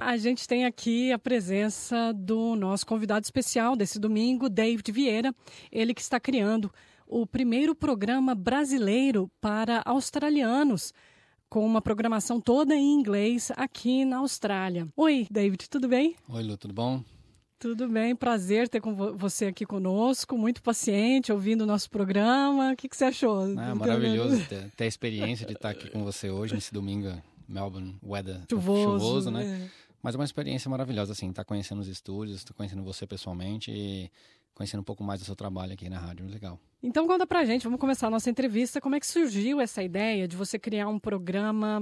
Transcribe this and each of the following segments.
a gente tem aqui a presença do nosso convidado especial desse domingo, David Vieira, ele que está criando o primeiro programa brasileiro para australianos, com uma programação toda em inglês aqui na Austrália. Oi, David, tudo bem? Oi, Lu, tudo bom? Tudo bem, prazer ter você aqui conosco, muito paciente, ouvindo o nosso programa. O que você achou? Maravilhoso ter a experiência de estar aqui com você hoje, nesse domingo, Melbourne, weather chuvoso, né? Mas é uma experiência maravilhosa, assim, estar conhecendo os estúdios, estar conhecendo você pessoalmente e conhecendo um pouco mais do seu trabalho aqui na rádio, legal. Então conta pra gente, vamos começar a nossa entrevista, como é que surgiu essa ideia de você criar um programa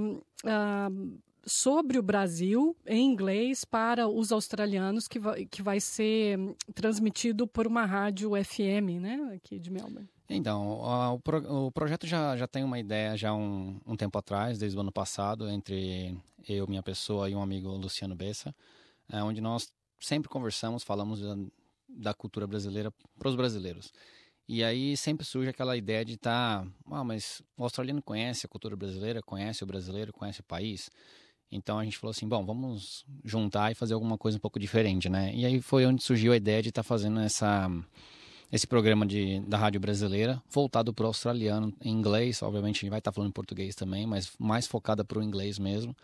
sobre o Brasil, em inglês, para os australianos, que vai ser transmitido por uma rádio FM, né, aqui de Melbourne. Então, o projeto já tem uma ideia já um tempo atrás, desde o ano passado, entre eu, minha pessoa e um amigo, Luciano Bessa, onde nós sempre conversamos, falamos da cultura brasileira para os brasileiros. E aí sempre surge aquela ideia de mas o australiano conhece a cultura brasileira, conhece o brasileiro, conhece o país. Então a gente falou assim, bom, vamos juntar e fazer alguma coisa um pouco diferente, né? E aí foi onde surgiu a ideia de estar fazendo esse programa da Rádio Brasileira, voltado para o australiano em inglês. Obviamente a gente vai estar falando em português também, mas mais focada para o inglês mesmo.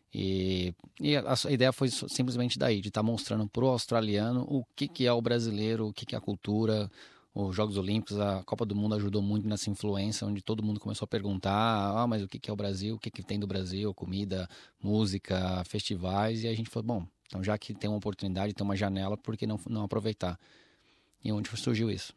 E a ideia foi simplesmente daí, de estar mostrando para o australiano o que é o brasileiro, o que é a cultura. Os Jogos Olímpicos, a Copa do Mundo ajudou muito nessa influência, onde todo mundo começou a perguntar, mas o que é o Brasil, o que tem do Brasil, comida, música, festivais, e aí a gente falou, bom, então já que tem uma oportunidade, tem uma janela, por que não aproveitar? E onde surgiu isso?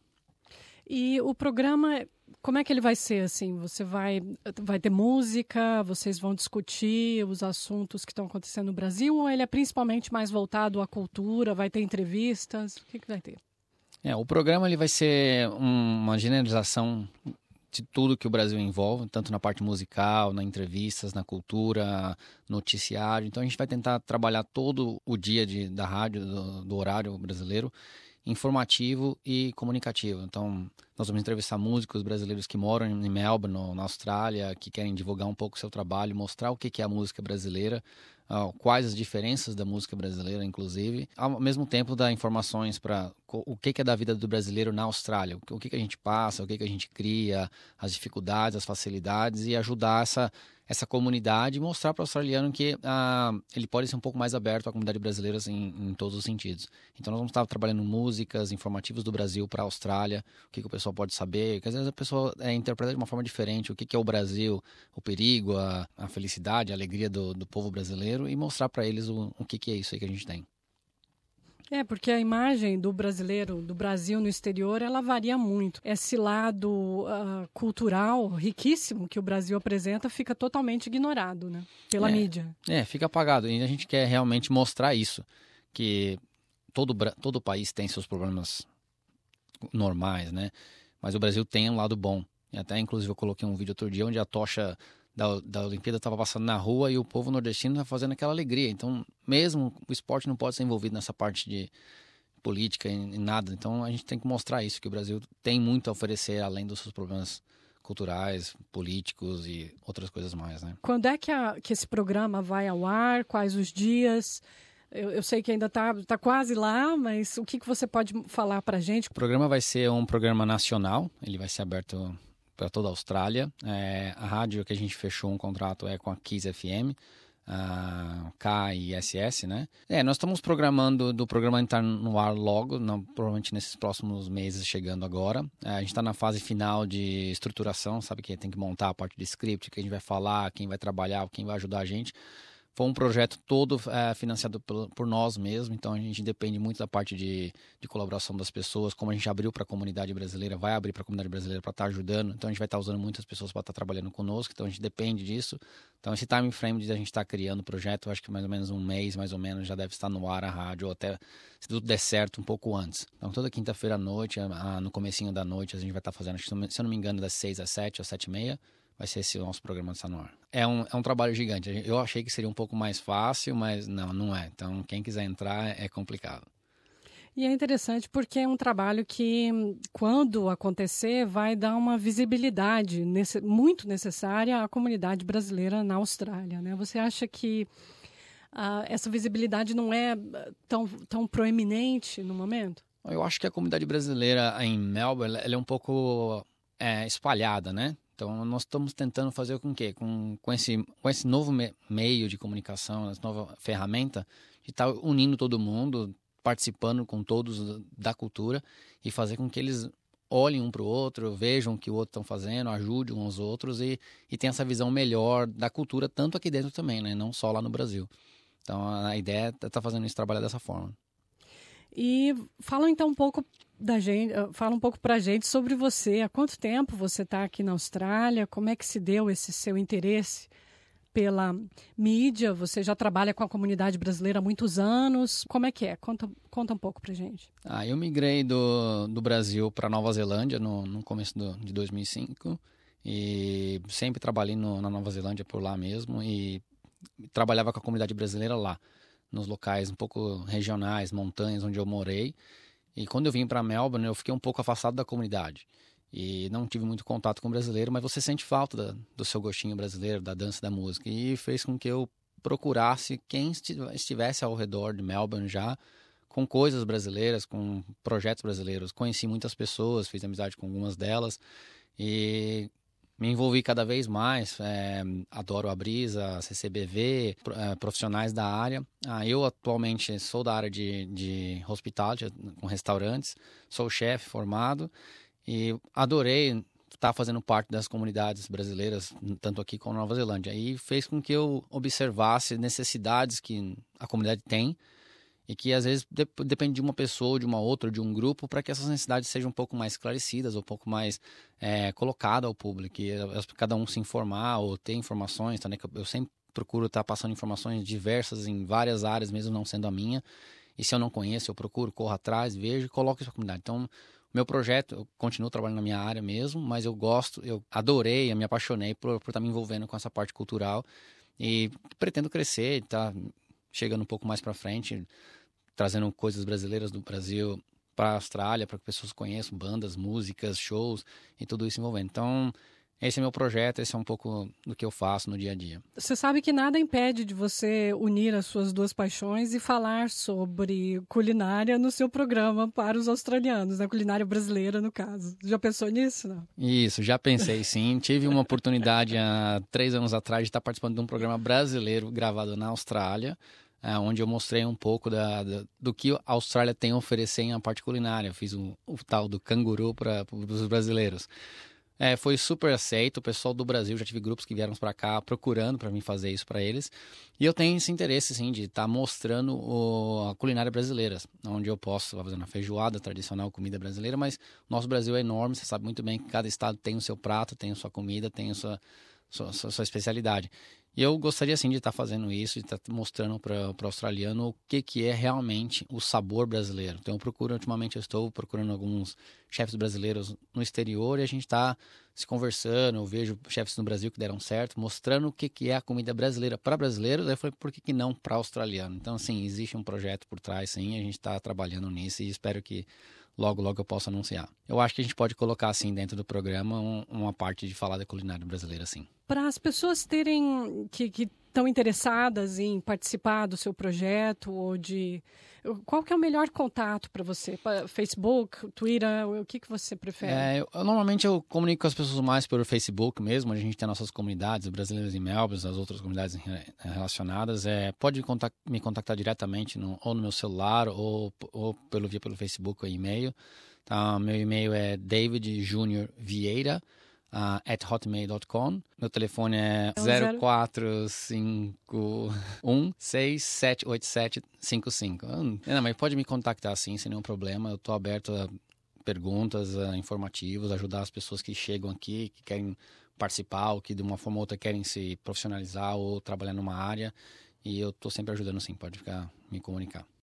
E o programa, como é que ele vai ser, assim? Você vai ter música, vocês vão discutir os assuntos que estão acontecendo no Brasil, ou ele é principalmente mais voltado à cultura, vai ter entrevistas, o que vai ter? O programa ele vai ser uma generalização de tudo que o Brasil envolve, tanto na parte musical, nas entrevistas, na cultura, noticiário. Então a gente vai tentar trabalhar todo o dia da rádio, do horário brasileiro, informativo e comunicativo. Então nós vamos entrevistar músicos brasileiros que moram em Melbourne, na Austrália, que querem divulgar um pouco o seu trabalho, mostrar o que é a música brasileira, quais as diferenças da música brasileira, inclusive, ao mesmo tempo dar informações para o que é da vida do brasileiro na Austrália, o que a gente passa, o que a gente cria, as dificuldades, as facilidades, e ajudar essa comunidade e mostrar para o australiano que ele pode ser um pouco mais aberto à comunidade brasileira em todos os sentidos. Então nós vamos estar trabalhando músicas, informativos do Brasil para a Austrália, o que o pessoal pode saber, porque às vezes a pessoa interpreta de uma forma diferente o que é o Brasil, o perigo, a felicidade, a alegria do povo brasileiro, e mostrar para eles o que é isso aí que a gente tem. Porque a imagem do brasileiro, do Brasil no exterior, ela varia muito. Esse lado cultural riquíssimo que o Brasil apresenta fica totalmente ignorado, né? Pela mídia. Fica apagado. E a gente quer realmente mostrar isso, que todo país tem seus problemas normais, né? Mas o Brasil tem um lado bom. E até, inclusive, eu coloquei um vídeo outro dia onde a tocha da Olimpíada estava passando na rua e o povo nordestino estava fazendo aquela alegria. Então, mesmo o esporte não pode ser envolvido nessa parte de política e nada. Então, a gente tem que mostrar isso, que o Brasil tem muito a oferecer, além dos seus problemas culturais, políticos e outras coisas mais, né? Quando é que esse programa vai ao ar? Quais os dias? Eu sei que ainda tá quase lá, mas o que você pode falar para a gente? O programa vai ser um programa nacional, ele vai ser aberto para toda a Austrália. A rádio que a gente fechou um contrato é com a Kiss FM, KISS, né? Nós estamos programando do programa entrar no ar logo, provavelmente nesses próximos meses, chegando agora. A gente está na fase final de estruturação, sabe, que tem que montar a parte de script, que a gente vai falar, quem vai trabalhar, quem vai ajudar a gente. Foi um projeto todo financiado por nós mesmos, então a gente depende muito da parte de colaboração das pessoas. Como a gente abriu para a comunidade brasileira, vai abrir para a comunidade brasileira para estar ajudando, então a gente vai estar usando muitas pessoas para estar trabalhando conosco, então a gente depende disso. Então esse time frame de a gente estar criando o projeto, eu acho que mais ou menos um mês, mais ou menos, já deve estar no ar a rádio, ou até, se tudo der certo, um pouco antes. Então toda quinta-feira à noite, no comecinho da noite, a gente vai estar fazendo, acho que, se eu não me engano, das 6 às 7 ou 7h30. Vai ser esse o nosso programa de estar no ar. É um trabalho gigante. Eu achei que seria um pouco mais fácil, mas não é. Então, quem quiser entrar é complicado. E é interessante porque é um trabalho que, quando acontecer, vai dar uma visibilidade muito necessária à comunidade brasileira na Austrália, né? Você acha que essa visibilidade não é tão proeminente no momento? Eu acho que a comunidade brasileira em Melbourne, ela é um pouco espalhada, né? Então, nós estamos tentando fazer com que, com esse novo meio de comunicação, essa nova ferramenta, de estar unindo todo mundo, participando com todos da cultura e fazer com que eles olhem um para o outro, vejam o que o outro estão fazendo, ajudem uns aos outros e tenham essa visão melhor da cultura, tanto aqui dentro também, né? Não só lá no Brasil. Então, a ideia é estar fazendo isso, trabalhar dessa forma. E fala então um pouco fala um pouco pra gente sobre você. Há quanto tempo você está aqui na Austrália? Como é que se deu esse seu interesse pela mídia? Você já trabalha com a comunidade brasileira há muitos anos. Como é que é? Conta um pouco pra gente. Eu migrei do Brasil para Nova Zelândia no começo de 2005 e sempre trabalhei na Nova Zelândia por lá mesmo e trabalhava com a comunidade brasileira lá, nos locais um pouco regionais, montanhas, onde eu morei. E quando eu vim para Melbourne, eu fiquei um pouco afastado da comunidade. E não tive muito contato com o brasileiro, mas você sente falta do seu gostinho brasileiro, da dança, da música. E fez com que eu procurasse quem estivesse ao redor de Melbourne já, com coisas brasileiras, com projetos brasileiros. Conheci muitas pessoas, fiz amizade com algumas delas. E me envolvi cada vez mais, adoro a Brisa, a CCBV, profissionais da área. Eu atualmente sou da área de hospitality, com restaurantes, sou chefe formado e adorei estar fazendo parte das comunidades brasileiras, tanto aqui como na Nova Zelândia. E fez com que eu observasse necessidades que a comunidade tem e que às vezes depende de uma pessoa, de uma outra, de um grupo, para que essas necessidades sejam um pouco mais esclarecidas, ou um pouco mais colocadas ao público, e cada um se informar ou ter informações, tá, né? Eu sempre procuro estar passando informações diversas em várias áreas, mesmo não sendo a minha, e se eu não conheço, eu procuro, corro atrás, vejo e coloco isso para a comunidade. Então, meu projeto, eu continuo trabalhando na minha área mesmo, mas eu adorei, eu me apaixonei por estar me envolvendo com essa parte cultural, e pretendo crescer, tá chegando um pouco mais para frente, trazendo coisas brasileiras do Brasil para a Austrália, para que pessoas conheçam bandas, músicas, shows e tudo isso envolvendo. Então, esse é meu projeto, esse é um pouco do que eu faço no dia a dia. Você sabe que nada impede de você unir as suas duas paixões e falar sobre culinária no seu programa para os australianos, né? Culinária brasileira, no caso. Já pensou nisso, não? Isso, já pensei sim. Tive uma oportunidade há 3 anos atrás de estar participando de um programa brasileiro gravado na Austrália, onde eu mostrei um pouco do que a Austrália tem a oferecer em a parte culinária. Eu fiz o tal do canguru para os brasileiros. Foi super aceito. O pessoal do Brasil, já tive grupos que vieram para cá procurando para mim fazer isso para eles. E eu tenho esse interesse, sim, de estar mostrando a culinária brasileira, onde eu posso fazer uma feijoada tradicional, comida brasileira, mas nosso Brasil é enorme, você sabe muito bem que cada estado tem o seu prato, tem a sua comida, tem a sua especialidade. E eu gostaria, sim, de estar fazendo isso, de estar mostrando para o australiano o que é realmente o sabor brasileiro. Então, ultimamente eu estou procurando alguns chefes brasileiros no exterior e a gente está se conversando. Eu vejo chefes no Brasil que deram certo, mostrando o que é a comida brasileira para brasileiros. Aí eu falei, por que não para australiano? Então, assim, existe um projeto por trás, sim, a gente está trabalhando nisso e espero que logo eu posso anunciar. Eu acho que a gente pode colocar, assim, dentro do programa, uma parte de falar da culinária brasileira, sim. Para as pessoas que estão interessadas em participar do seu projeto ou qual que é o melhor contato para você? Facebook, Twitter, o que você prefere? Normalmente eu comunico com as pessoas mais pelo Facebook mesmo. A gente tem nossas comunidades, brasileiros em Melbourne, as outras comunidades relacionadas. Pode me contactar diretamente ou no meu celular ou pelo Facebook ou e-mail. Tá? Meu e-mail é davidjuniorvieira@hotmail.com. Meu telefone é 0451678755. Mas pode me contactar sim, sem nenhum problema. Eu estou aberto a perguntas, informativos, ajudar as pessoas que chegam aqui, que querem participar, ou que de uma forma ou outra querem se profissionalizar ou trabalhar numa área. E eu estou sempre ajudando sim, pode me comunicar.